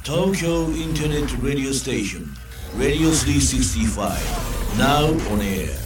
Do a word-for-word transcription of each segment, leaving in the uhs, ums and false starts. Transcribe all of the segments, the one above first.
Tokyo Internet Radio Station Radio スリーシックスティーファイブ Now on air。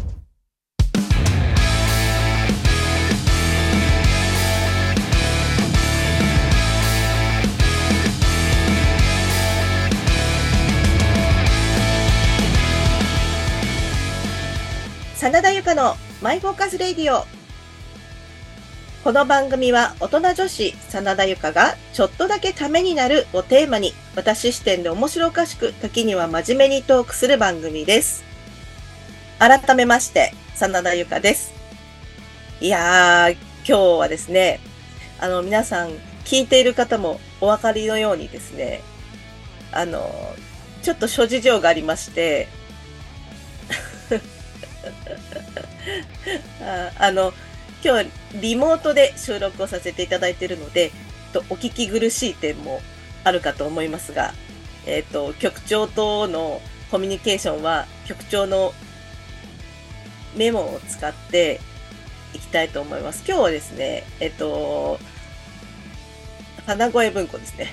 真田由香のマイフォーカスレディオ。この番組は大人女子真田由香がちょっとだけためになるをテーマに、私視点で面白おかしく、時には真面目にトークする番組です。改めまして真田由香です。いやー、今日はですね、あの皆さん聞いている方もお分かりのようにですね、あのちょっと諸事情がありましてあ, あの今日リモートで収録をさせていただいているので、とお聞き苦しい点もあるかと思いますが、えっと局長とのコミュニケーションは局長のメモを使っていきたいと思います。今日はですね、えっと鼻声文庫ですね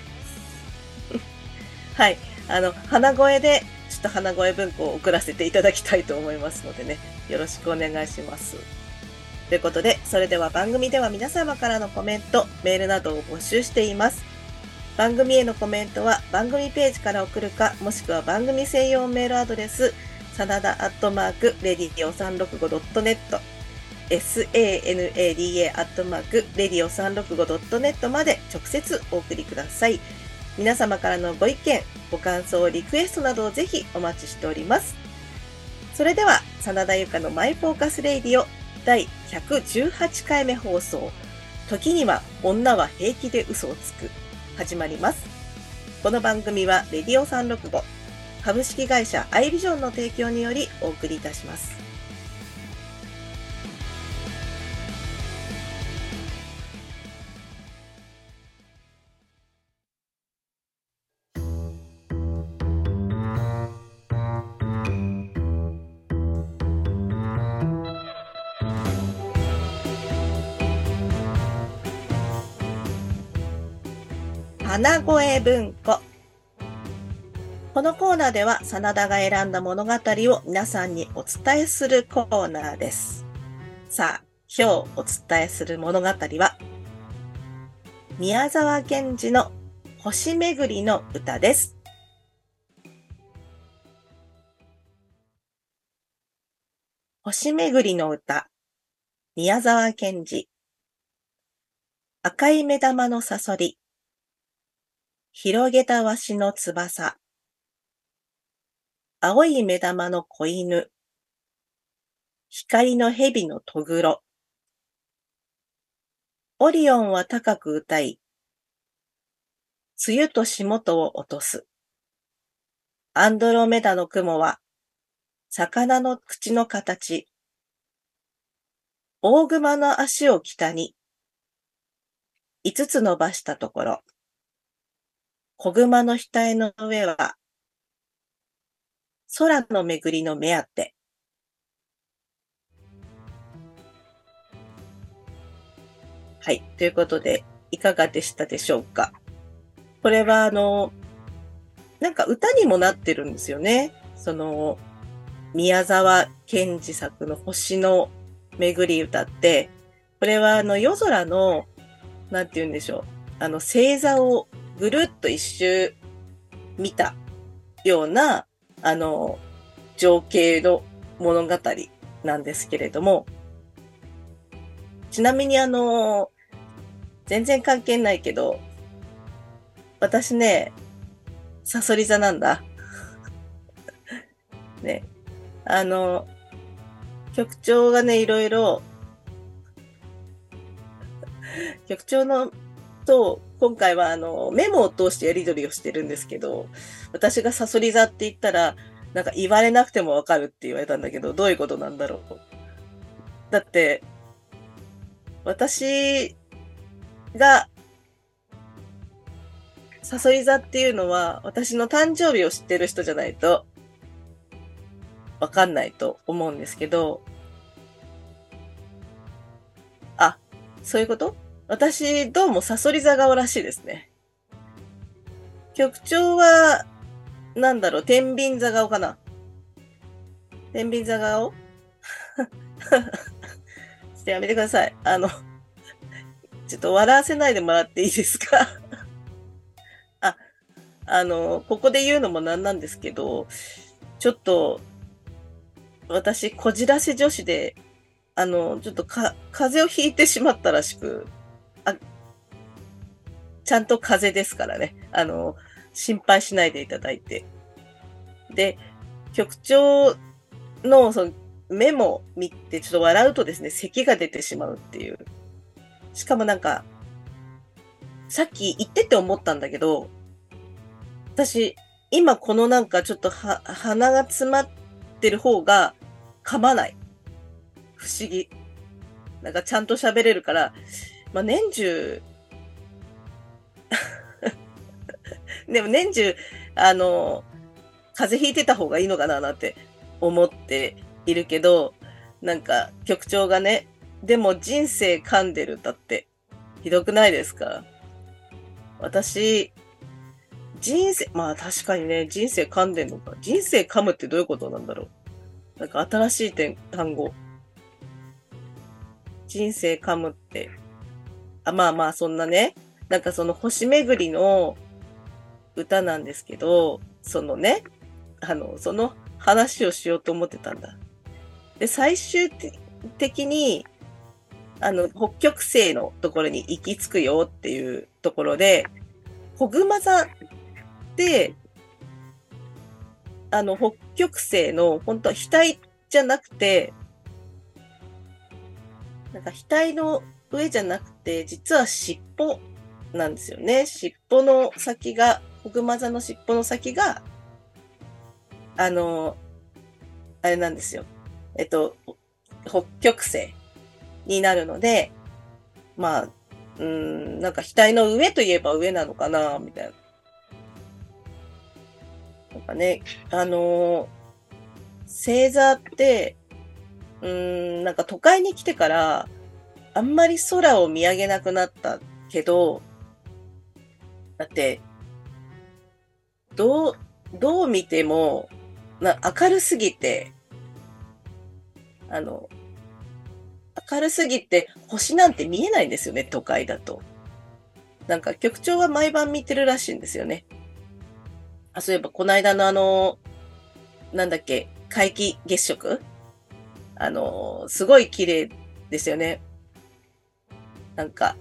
はい、あの鼻声でちょっと鼻声文庫を送らせていただきたいと思いますのでね、よろしくお願いします。ということで、それでは番組では皆様からのコメント、メールなどを募集しています。番組へのコメントは番組ページから送るか、もしくは番組専用メールアドレス、さなだアットマークレディオさんろくごドットネット、サナダ アットマークレディオさんろくごドットネットまで直接お送りください。皆様からのご意見、ご感想、リクエストなどをぜひお待ちしております。それでは、真田由香のマイフォーカスレディオだいひゃくじゅうはちかいめ放送、時には女は平気で嘘をつく、始まります。この番組はレディオさんろくご株式会社アイビジョンの提供によりお送りいたします。鼻声文庫。このコーナーでは真田が選んだ物語を皆さんにお伝えするコーナーです。さあ、今日お伝えする物語は宮沢賢治の星めぐりの歌です。星めぐりの歌、宮沢賢治。赤い目玉のさそり、広げたわしの翼。青い目玉の子犬。光の蛇のとぐろ。オリオンは高く歌い、梅雨と霜とを落とす。アンドロメダの雲は、魚の口の形。大熊の足を北に、五つ伸ばしたところ。小熊の額の上は、空のめぐりの目当て。はい。ということで、いかがでしたでしょうか。これは、あの、なんか歌にもなってるんですよね。その、宮沢賢治作の星のめぐり歌って、これはあの夜空の、なんて言うんでしょう。あの星座をぐるっと一周見たような、あの、情景の物語なんですけれども、ちなみにあの、全然関係ないけど、私ね、さそり座なんだ。ね。あの、局長がね、いろいろ、局長のと、今回はあの、メモを通してやり取りをしてるんですけど、私がさそり座って言ったら、なんか言われなくてもわかるって言われたんだけど、どういうことなんだろう。だって、私が、さそり座っていうのは、私の誕生日を知ってる人じゃないと、わかんないと思うんですけど、あ、そういうこと？私、どうもさそり座顔らしいですね。 局長は、なんだろう、天秤座顔かな。天秤座顔ちょっとやめてください。あの、ちょっと笑わせないでもらっていいですかあ、あの、ここで言うのもなんなんですけど、ちょっと、私、こじらせ女子で、あの、ちょっとか、風邪をひいてしまったらしく、あ、ちゃんと風邪ですからね。あの、心配しないでいただいて。で、局長の、その、目も見て、ちょっと笑うとですね、咳が出てしまうっていう。しかもなんか、さっき言ってて思ったんだけど、私、今このなんかちょっとは、鼻が詰まってる方が噛まない。不思議。なんかちゃんと喋れるから、まあ、年中、でも年中、あの、風邪ひいてた方がいいのかななんて思っているけど、なんか局長がね、でも人生噛んでるだって、ひどくないですか？私、人生、まあ確かにね、人生噛んでんのか。人生噛むってどういうことなんだろう。なんか新しい点単語。人生噛むって。あ、まあまあそんなね、なんかその星巡りの歌なんですけど、そのね、あの、その話をしようと思ってたんだ。で、最終的に、あの、北極星のところに行き着くよっていうところで、こぐま座って、あの、北極星の、本当は額じゃなくて、なんか額の上じゃなくて、実は尻尾なんですよね。尻尾の先が、こぐま座の尻尾の先が、あの、あれなんですよ。えっと、北極星になるので、まあ、うーん、なんか額の上といえば上なのかな、みたいな。なんかね、あのー、星座って、うーん、なんか都会に来てから、あんまり空を見上げなくなったけど、だって、どう、どう見ても、な、明るすぎて、あの、明るすぎて星なんて見えないんですよね、都会だと。なんか局長は毎晩見てるらしいんですよね。あ、そういえばこの間のあの、なんだっけ、皆既月食あの、すごい綺麗ですよね。なんか、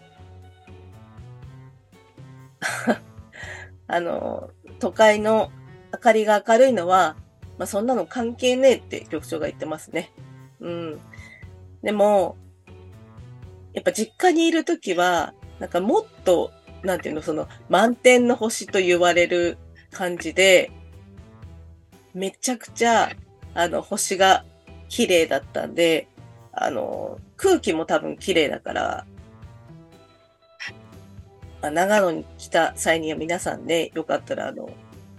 あの、都会の明かりが明るいのは、まあ、そんなの関係ねえって局長が言ってますね。うん。でも、やっぱ実家にいるときは、なんかもっと、なんていうの、その満天の星と言われる感じで、めちゃくちゃ、あの、星が綺麗だったんで、あの、空気も多分綺麗だから、まあ、長野に来た際には皆さんね、よかったらあの、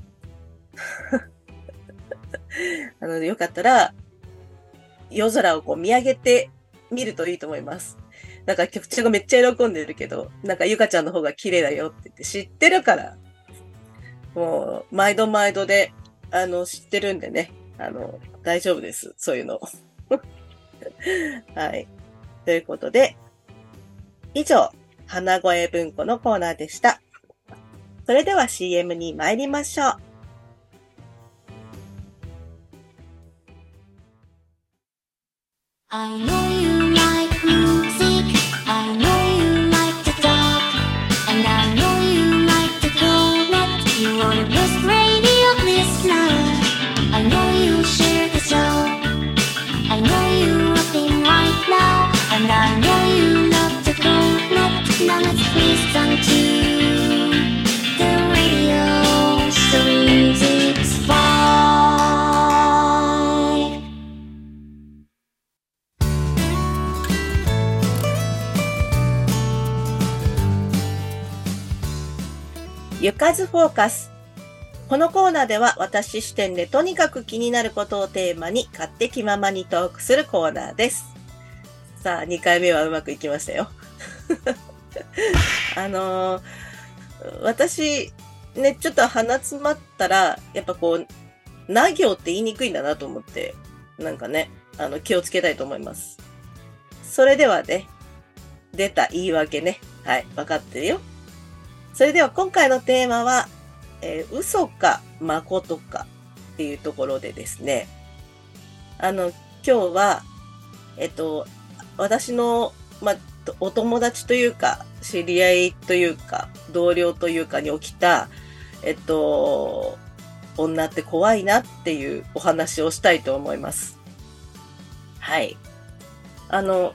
あの、よかったら、夜空をこう見上げてみるといいと思います。なんか局長がめっちゃ喜んでるけど、なんかゆかちゃんの方が綺麗だよって言って知ってるから、もう、毎度毎度で、あの、知ってるんでね、あの、大丈夫です。そういうの。はい。ということで、以上、花声文庫のコーナーでした。それでは シーエム に参りましょう。 I know you like music, I know you like to talk, and I know you like to connect. You are the best radio listener. I know you share the show. I know you rocking right now, and I know you love to connect. Now let's listen to the radio six five. ゆかずフォーカス。このコーナーでは私視点でとにかく気になることをテーマに勝手気ままにトークするコーナーです。さあ、にかいめはうまくいきましたよ。あのー、私、 ね、ちょっと鼻詰まったら、やっぱこう、な行って言いにくいんだなと思って、なんかね、あの、気をつけたいと思います。それではね、出た言い訳ね。はい、わかってるよ。それでは今回のテーマは、えー、嘘か誠かっていうところでですね、あの、今日は、えっと、私の、ま、お友達というか、知り合いというか、同僚というかに起きた、えっと、女って怖いなっていうお話をしたいと思います。はい。あの、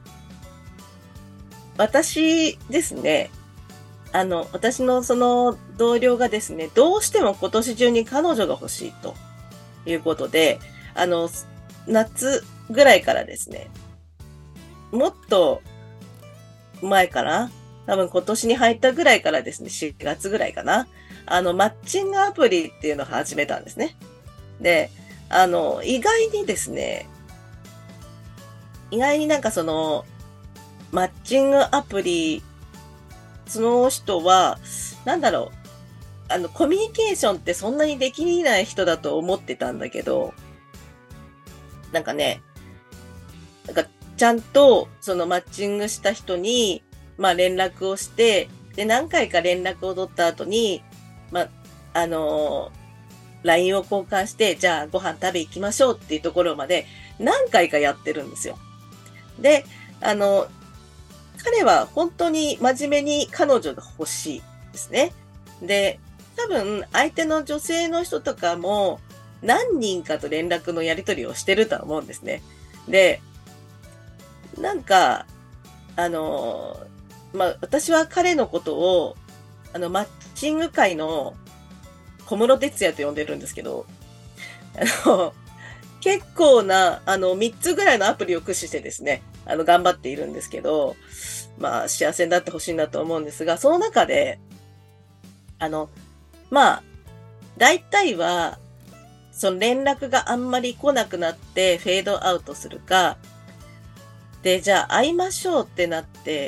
私ですね、あの、私のその同僚がですね、どうしても今年中に彼女が欲しいということで、あの、夏ぐらいからですね、もっと前かな、多分今年に入ったぐらいからですね、しがつぐらいかな、あの、マッチングアプリっていうのを始めたんですね。で、あの、意外にですね、意外になんかその、マッチングアプリ、その人は、なんだろう、あの、コミュニケーションってそんなにできない人だと思ってたんだけど、なんかね、なんかちゃんとそのマッチングした人に、まあ連絡をして、で、何回か連絡を取った後に、まあ、あのー、ライン を交換して、じゃあご飯食べ行きましょうっていうところまで何回かやってるんですよ。で、あの、彼は本当に真面目に彼女が欲しいですね。で、多分相手の女性の人とかも何人かと連絡のやり取りをしてるとは思うんですね。で、なんか、あの、まあ、私は彼のことを、あの、マッチング界の小室哲也と呼んでるんですけど、あの、結構な、あの、みっつぐらいのアプリを駆使してですね、あの、頑張っているんですけど、まあ、幸せになってほしいなと思うんですが、その中で、あの、まあ、大体は、その連絡があんまり来なくなってフェードアウトするか、で、じゃあ会いましょうってなって、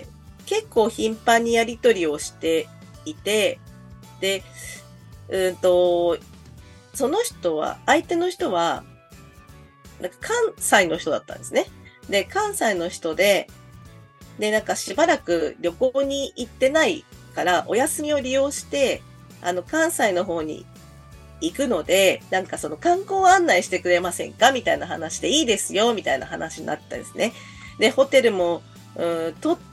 結構頻繁にやり取りをしていて、で、うんと、その人は、相手の人は、なんか関西の人だったんですね。で、関西の人で、で、なんかしばらく旅行に行ってないから、お休みを利用して、あの、関西の方に行くので、なんかその観光案内してくれませんかみたいな話でいいですよ、みたいな話になったんですね。で、ホテルも、うん、取って、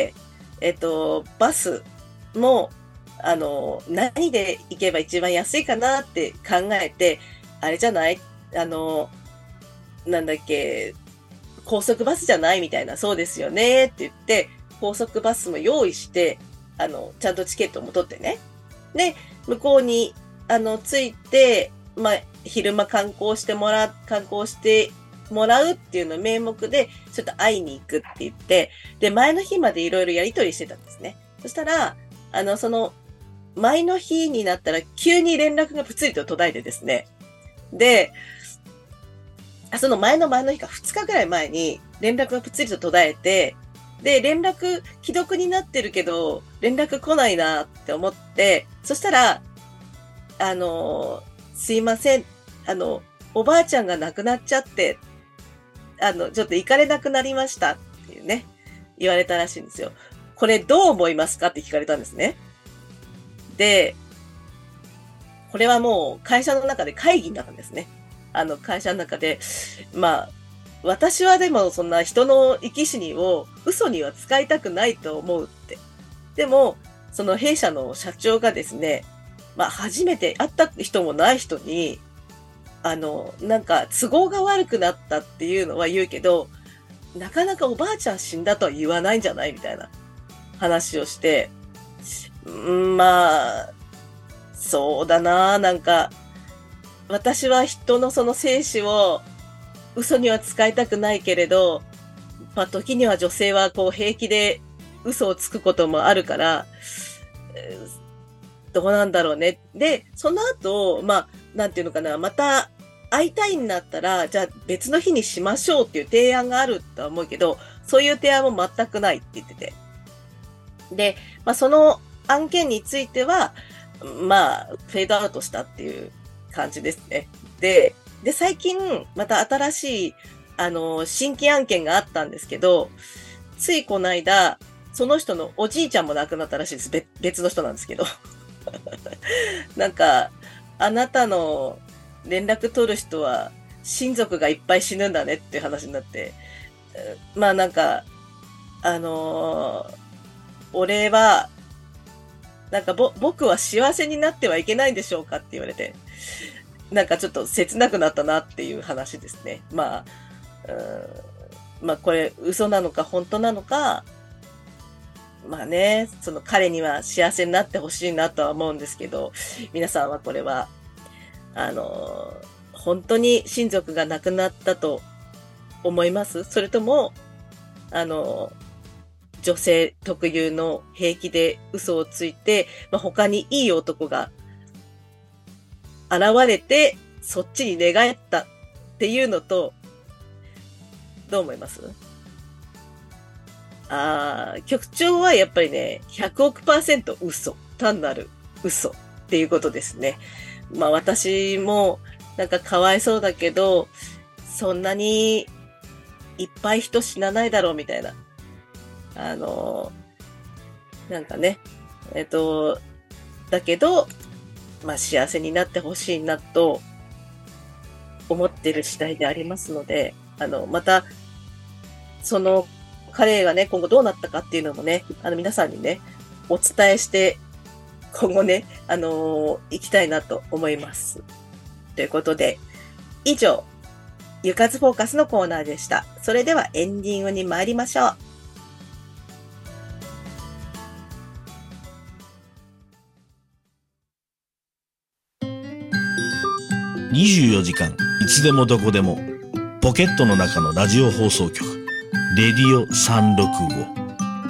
えっと、バスも、あの、何で行けば一番安いかなって考えて、あれじゃないあの、なんだっけ、高速バスじゃないみたいな、そうですよねって言って、高速バスも用意して、あの、ちゃんとチケットも取ってね。で、向こうに、あの、着いて、まあ、昼間観光してもらう、観光してもらうっていうの名目で、ちょっと会いに行くって言って、で、前の日までいろいろやりとりしてたんですね。そしたら、あの、その、前の日になったら急に連絡がぷつりと途絶えてですね。で、その前の前の日かふつかぐらい前に連絡がぷつりと途絶えて、で、連絡既読になってるけど、連絡来ないなって思って、そしたら、あの、すいません、あの、おばあちゃんが亡くなっちゃって、あの、ちょっと行かれなくなりましたっていうね、言われたらしいんですよ。これどう思いますかって聞かれたんですね。で、これはもう会社の中で会議になったんですね。あの会社の中で、まあ、私はでもそんな人の生き死にを嘘には使いたくないと思うって。でも、その弊社の社長がですね、まあ初めて会った人もない人に、あの、なんか都合が悪くなったっていうのは言うけど、なかなかおばあちゃん死んだとは言わないんじゃないみたいな話をして、んまあ、そうだな、なんか、私は人のその生死を嘘には使いたくないけれど、まあ時には女性はこう平気で嘘をつくこともあるから、どうなんだろうね。で、その後、まあ、なんていうのかな、また会いたいんだったら、じゃあ別の日にしましょうっていう提案があるとは思うけど、そういう提案も全くないって言ってて。で、まあその案件については、 まあ、フェードアウトしたっていう感じですね。で、で、最近、また新しい、あの、新規案件があったんですけど、ついこの間、その人のおじいちゃんも亡くなったらしいです。別別の人なんですけど。なんか、あなたの連絡取る人は、親族がいっぱい死ぬんだねっていう話になって、まあなんか、あのー俺は、なんかぼ、僕は幸せになってはいけないんでしょうかって言われて、なんかちょっと切なくなったなっていう話ですね。まあ、うん、まあこれ嘘なのか本当なのか、まあね、その彼には幸せになってほしいなとは思うんですけど、皆さんはこれは、あのー、本当に親族が亡くなったと思います？それとも、あのー、女性特有の平気で嘘をついて、まあ、他にいい男が現れて、そっちに寝返ったっていうのと、どう思います？ああ、局長はやっぱりね、ひゃくおくパーセント嘘。単なる嘘っていうことですね。まあ私もなんかかわいそうだけど、そんなにいっぱい人死なないだろうみたいな。あの、なんかね、えっと、だけど、まあ幸せになってほしいなと思ってる次第でありますので、あの、また、その彼がね、今後どうなったかっていうのもね、あの皆さんにね、お伝えして、今後ね、あのー、行きたいなと思います。ということで、以上、ゆかずフォーカスのコーナーでした。それではエンディングに参りましょう。 にじゅうよじかんいつでもどこでもポケットの中のラジオ放送局レディオさんろくご。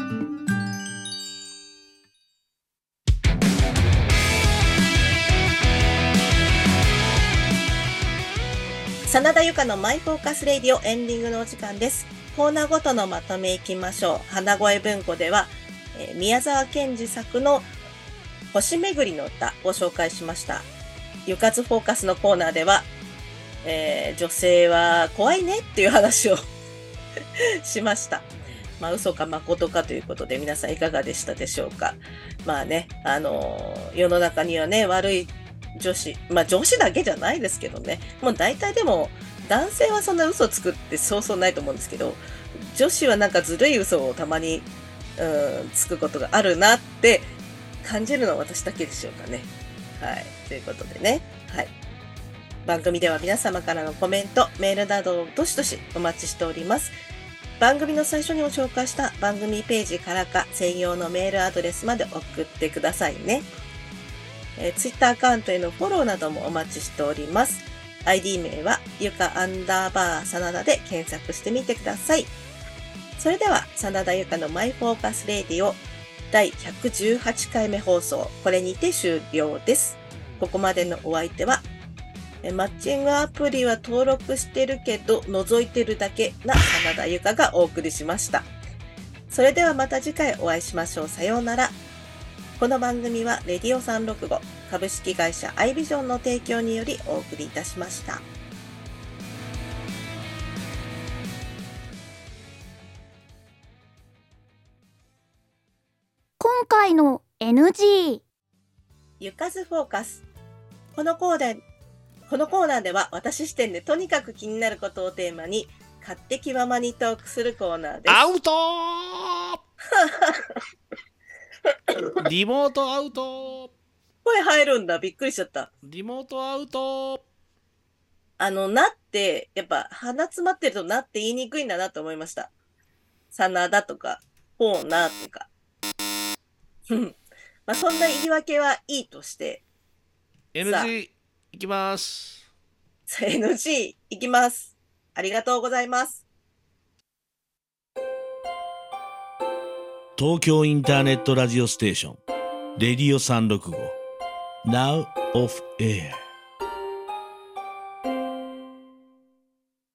真田由香のマイフォーカスレディオエンディングのお時間です。コーナーごとのまとめいきましょう。花声文庫では、えー、宮沢賢治作の星めぐりの歌を紹介しました。ゆかずフォーカスのコーナーでは、えー、女性は怖いねっていう話をしました。まあ嘘か誠かということで皆さんいかがでしたでしょうか。まあね、あのー、世の中にはね、悪い女子、まあ女子だけじゃないですけどね、もう大体でも男性はそんな嘘つくってそうそうないと思うんですけど、女子はなんかずるい嘘をたまに、うん、つくことがあるなって感じるのは私だけでしょうかね。はい。ということでね。はい。番組では皆様からのコメント、メールなどをどしどしお待ちしております。番組の最初にも紹介した番組ページからか専用のメールアドレスまで送ってくださいね。えー、Twitter アカウントへのフォローなどもお待ちしております。アイディー 名はゆかアンダーバー真田で検索してみてください。それでは真田ゆかのマイフォーカスレディオだいひゃくじゅうはちかいめ放送、これにて終了です。ここまでのお相手は、マッチングアプリは登録してるけど覗いてるだけな真田ゆかがお送りしました。それではまた次回お会いしましょう。さようなら。この番組はレディオさんろくご株式会社アイビジョンの提供によりお送りいたしました。 今回の エヌジー。 ゆかずフォーカス。このコーナー、このコーナーでは私視点でとにかく気になることをテーマに勝手気ままにトークするコーナーです。 アウトーリモートアウトー声入るんだ。びっくりしちゃった。 リモートアウトーあの、なって、やっぱ鼻詰まってるとなって言いにくいんだなと思いました。真田とか、ほうなとか。まあそんな言い訳はいいとして。 エヌジー いきます。 エヌジー いきます。ありがとうございます。 東京インターネットラジオステーションレディオさんろくご Now of Air